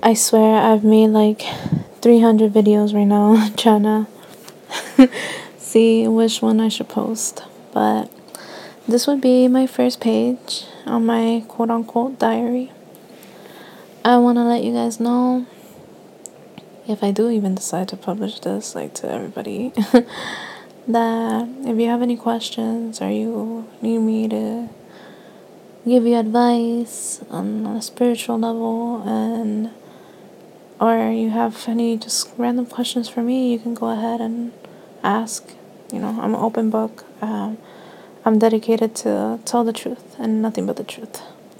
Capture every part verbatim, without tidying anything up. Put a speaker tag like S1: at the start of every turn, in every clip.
S1: I swear I've made like three hundred videos right now trying to see which one I should post. But this would be my first page on my quote-unquote diary. I want to let you guys know, if I do even decide to publish this like to everybody, that if you have any questions or you need me to give you advice on a spiritual level, and or you have any just random questions for me, you can go ahead and ask. You know, I'm an open book. Um, I'm dedicated to tell the truth and nothing but the truth.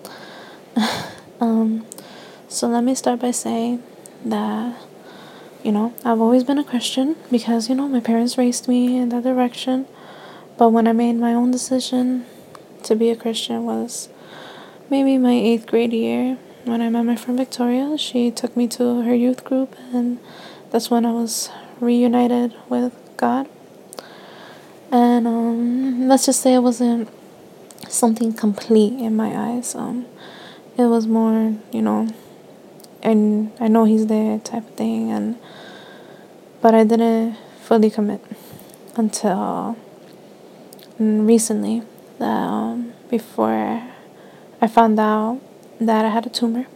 S1: um, so let me start by saying that, you know, I've always been a Christian because, you know, my parents raised me in that direction. But when I made my own decision to be a Christian was maybe my eighth grade year. When I met my friend Victoria, she took me to her youth group, and that's when I was reunited with God. And um, let's just say it wasn't something complete in my eyes. Um, it was more, you know, and I know He's there type of thing, and but I didn't fully commit until recently. That um, before I found out that I had a tumor.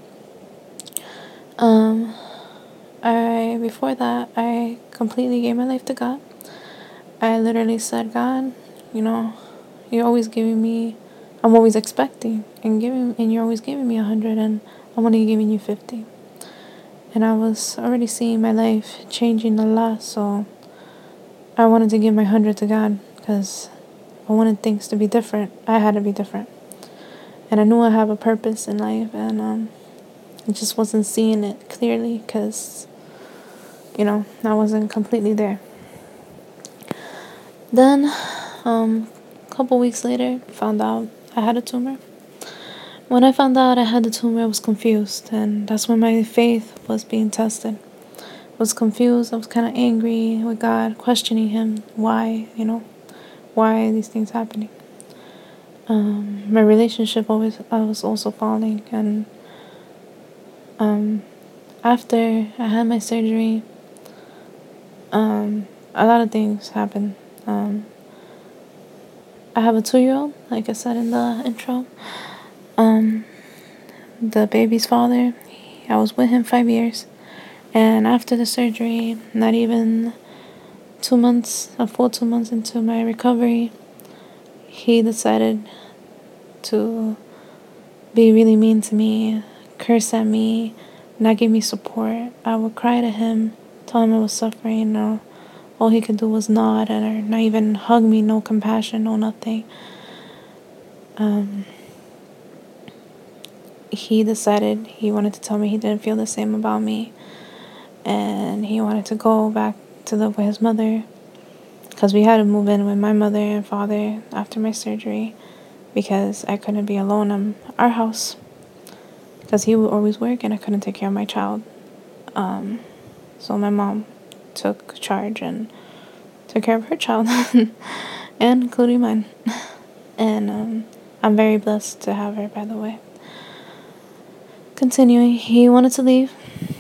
S1: Um, I before that I completely gave my life to God. I literally said, God, you know, you're always giving me, I'm always expecting and giving, and you're always giving me a hundred, and I'm only giving you fifty. And I was already seeing my life changing a lot, so I wanted to give my hundred to God because I wanted things to be different. I had to be different, and I knew I have a purpose in life, and um. I just wasn't seeing it clearly because, you know, I wasn't completely there. Then, um, a couple weeks later, found out I had a tumor. When I found out I had the tumor, I was confused, and that's when my faith was being tested. I was confused. I was kind of angry with God, questioning Him, why, you know, why are these things happening? Um, my relationship always, I was also falling, and um. After I had my surgery, um, a lot of things happened. Um, I have a two-year-old, like I said in the intro. Um, the baby's father, I was with him five years. And after the surgery, not even two months, a full two months into my recovery, he decided to be really mean to me, curse at me, not give me support. I would cry to him, tell him I was suffering. No, all he could do was nod, or not even hug me. No compassion, no nothing. Um, he decided he wanted to tell me he didn't feel the same about me, and he wanted to go back to live with his mother, because we had to move in with my mother and father after my surgery, because I couldn't be alone in our house. Because he would always work and I couldn't take care of my child. Um, so my mom took charge and took care of her child, and including mine. And um, I'm very blessed to have her, by the way. Continuing, he wanted to leave.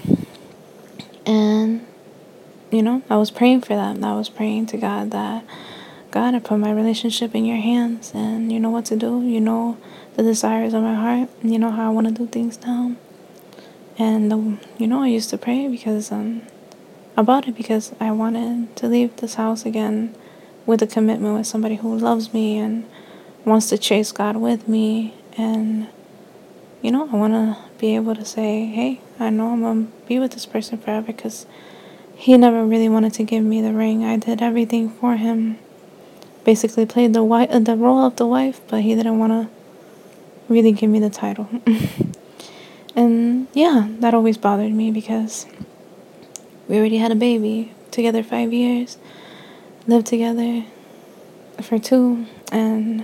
S1: And, you know, I was praying for that. I was praying to God that, God, I put my relationship in your hands, and you know what to do. You know the desires of my heart. You know how I want to do things now. And, um, you know, I used to pray because, um, about it because I wanted to leave this house again with a commitment with somebody who loves me and wants to chase God with me. And, you know, I want to be able to say, hey, I know I'm going to be with this person forever, because he never really wanted to give me the ring. I did everything for him. Basically played the wife, the role of the wife, but he didn't want to really give me the title. And yeah, that always bothered me because we already had a baby together five years, lived together for two, and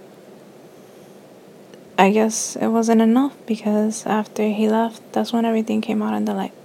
S1: I guess it wasn't enough, because after he left, that's when everything came out in the light.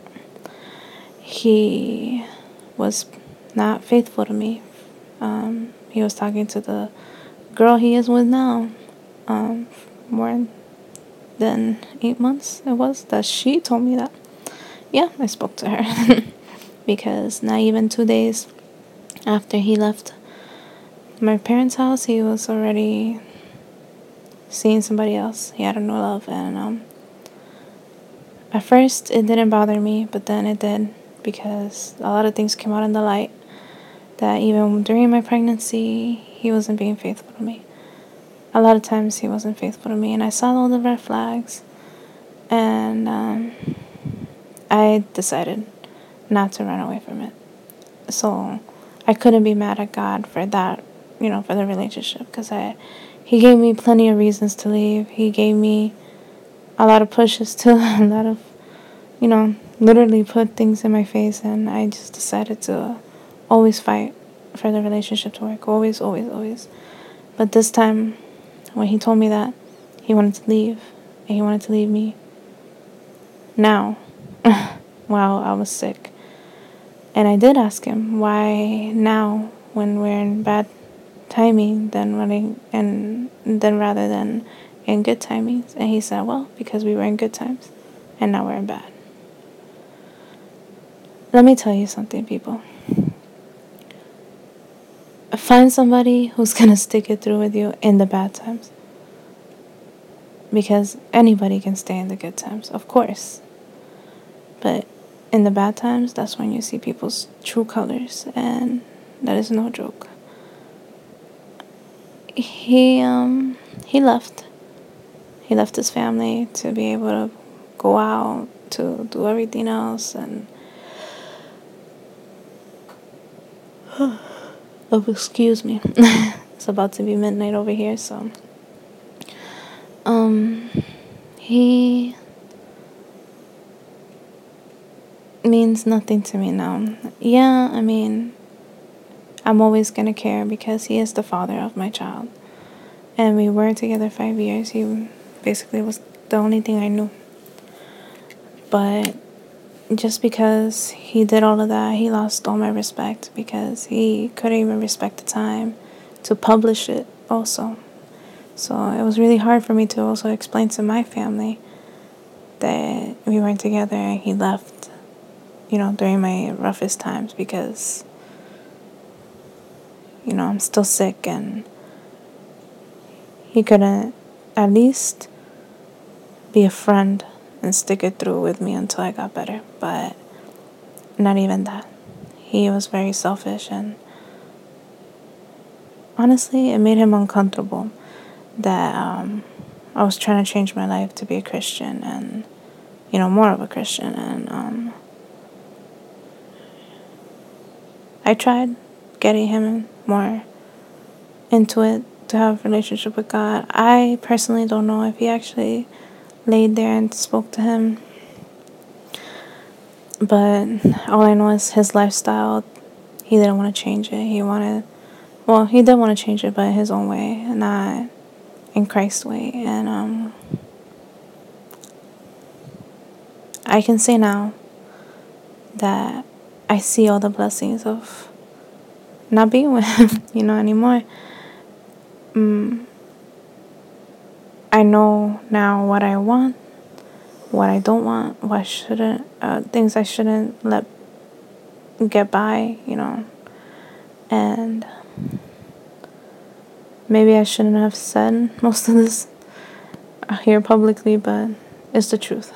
S1: He was not faithful to me. Um, he was talking to the girl he is with now, um, more than eight months it was that she told me that. yeah, I spoke to her. Because not even two days after he left my parents' house, he was already seeing somebody else. He had a new love. And um, at first, it didn't bother me, but then it did. Because a lot of things came out in the light. That even during my pregnancy, he wasn't being faithful to me. A lot of times, he wasn't faithful to me. And I saw all the red flags. And um, I decided not to run away from it. So I couldn't be mad at God for that, you know, for the relationship, because I, he gave me plenty of reasons to leave. He gave me a lot of pushes to a lot of, you know, literally put things in my face, and I just decided to always fight for the relationship to work. Always, always, always. But this time, when he told me that he wanted to leave, and he wanted to leave me now, while I was sick. And I did ask him, why now when we're in bad timing than running and then rather than in good timings? And he said, well, because we were in good times and now we're in bad. Let me tell you something, people. Find somebody who's gonna stick it through with you in the bad times. Because anybody can stay in the good times, of course. But in the bad times, that's when you see people's true colors, and that is no joke. He um he left. He left his family to be able to go out, to do everything else, and oh, excuse me. It's about to be midnight over here, so um he means nothing to me now. Yeah, I mean, I'm always gonna care because he is the father of my child. And we were together five years. He basically was the only thing I knew. But just because he did all of that, he lost all my respect because he couldn't even respect the time to publish it also. So it was really hard for me to also explain to my family that we weren't together and he left, you know, during my roughest times because, you know, I'm still sick and he couldn't at least be a friend and stick it through with me until I got better. But not even that. He was very selfish, and honestly, it made him uncomfortable that um, I was trying to change my life to be a Christian and, you know, more of a Christian. And um, I tried getting him more into it to have a relationship with God. I personally don't know if he actually laid there and spoke to him. But all I know is his lifestyle, he didn't want to change it. He wanted, well, he did want to change it, but his own way, not in Christ's way. And um, I can say now that I see all the blessings of not being with him, you know, anymore. Mm, I know now what I want, what I don't want, what I shouldn't, uh, things I shouldn't let get by, you know. And maybe I shouldn't have said most of this here publicly, but it's the truth.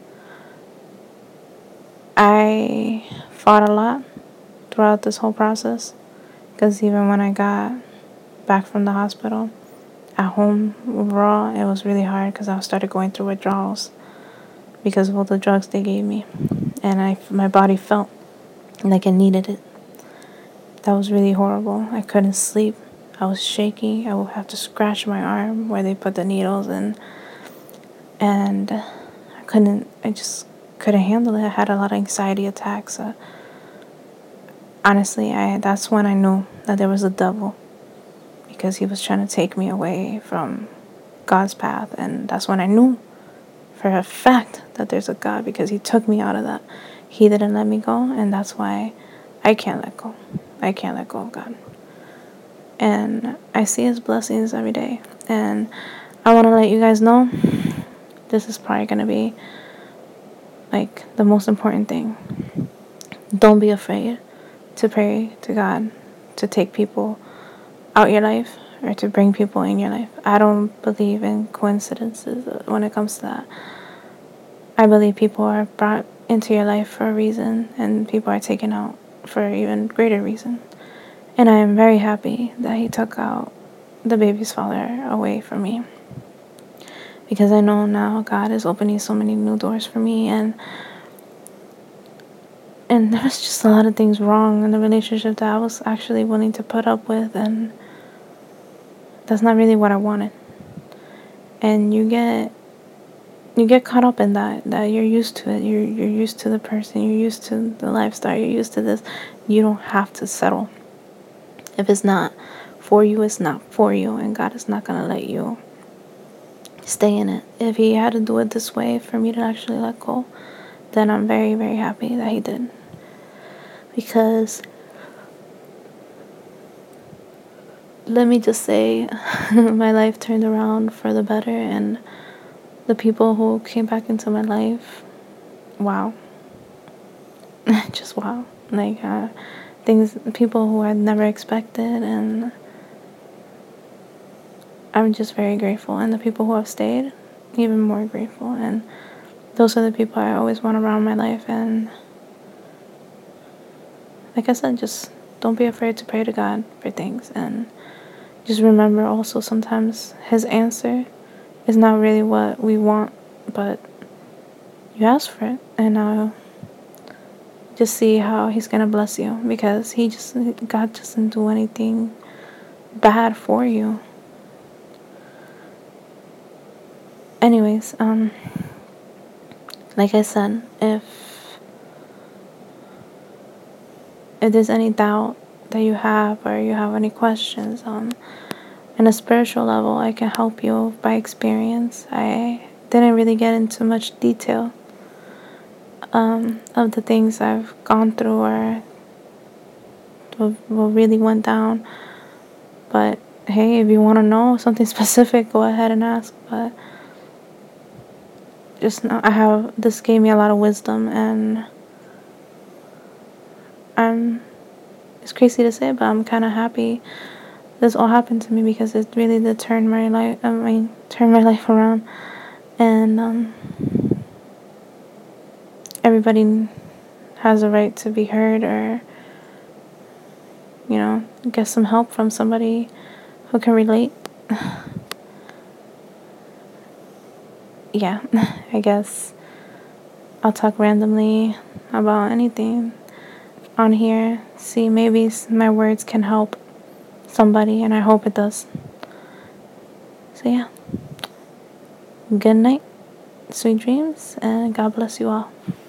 S1: I fought a lot throughout this whole process because even when I got back from the hospital, at home overall, it was really hard because I started going through withdrawals because of all the drugs they gave me. And I, my body felt like it needed it. That was really horrible. I couldn't sleep. I was shaky. I would have to scratch my arm where they put the needles in. And I couldn't, I just couldn't handle it. I had a lot of anxiety attacks. Uh, honestly, I that's when I knew that there was a devil because he was trying to take me away from God's path. And that's when I knew for a fact that there's a God because he took me out of that. He didn't let me go, and that's why I can't let go. I can't let go of God. And I see his blessings every day. And I want to let you guys know, this is probably going to be like the most important thing. Don't be afraid to pray to God to take people out your life or to bring people in your life. I don't believe in coincidences when it comes to that. I believe people are brought into your life for a reason, and people are taken out for an even greater reason. And I am very happy that he took out the baby's father away from me, because I know now God is opening so many new doors for me, and and there was just a lot of things wrong in the relationship that I was actually willing to put up with, and that's not really what I wanted. And you get you get caught up in that, that you're used to it. You're you're used to the person, you're used to the lifestyle, you're used to this. You don't have to settle. If it's not for you, it's not for you, and God is not gonna let you stay in it. If he had to do it this way for me to actually let go, then I'm very, very happy that he did. Because let me just say, my life turned around for the better, and the people who came back into my life, wow. Just wow. Like, uh, things, people who I'd never expected, and I'm just very grateful. And the people who have stayed, even more grateful. And those are the people I always want around my life. And like I said, just don't be afraid to pray to God for things. And just remember also, sometimes his answer is not really what we want, but you ask for it, and now just see how he's gonna bless you, because he just God doesn't do anything bad for you. Anyways, um like I said, if if there's any doubt that you have, or you have any questions, um in a spiritual level, I can help you by experience. I didn't really get into much detail um, of the things I've gone through, or what really went down. But hey, if you want to know something specific, go ahead and ask. But just know I have, this gave me a lot of wisdom, and I'm, it's crazy to say, but I'm kind of happy this all happened to me, because it really did turn my life, I mean, turn my life around. And um, everybody has a right to be heard, or, you know, get some help from somebody who can relate. Yeah, I guess I'll talk randomly about anything on here. See, maybe my words can help somebody, and I hope it does. So yeah, good night, sweet dreams, and God bless you all.